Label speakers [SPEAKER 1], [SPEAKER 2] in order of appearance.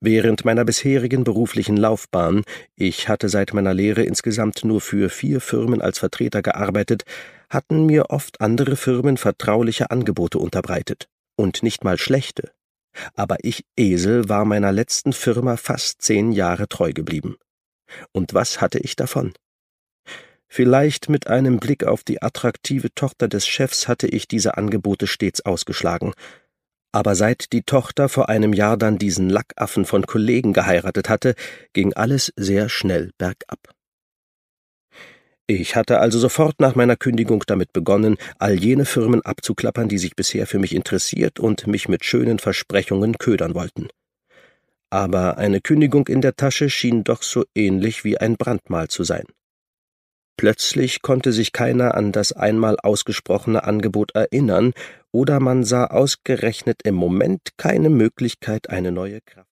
[SPEAKER 1] Während meiner bisherigen beruflichen Laufbahn, ich hatte seit meiner Lehre insgesamt nur für 4 Firmen als Vertreter gearbeitet, hatten mir oft andere Firmen vertrauliche Angebote unterbreitet. Und nicht mal schlechte. Aber ich, Esel, war meiner letzten Firma fast 10 Jahre treu geblieben. Und was hatte ich davon? Vielleicht mit einem Blick auf die attraktive Tochter des Chefs hatte ich diese Angebote stets ausgeschlagen. Aber seit die Tochter vor einem Jahr dann diesen Lackaffen von Kollegen geheiratet hatte, ging alles sehr schnell bergab. Ich hatte also sofort nach meiner Kündigung damit begonnen, all jene Firmen abzuklappern, die sich bisher für mich interessiert und mich mit schönen Versprechungen ködern wollten. Aber eine Kündigung in der Tasche schien doch so ähnlich wie ein Brandmal zu sein. Plötzlich konnte sich keiner an das einmal ausgesprochene Angebot erinnern, oder man sah ausgerechnet im Moment keine Möglichkeit, eine neue Kraft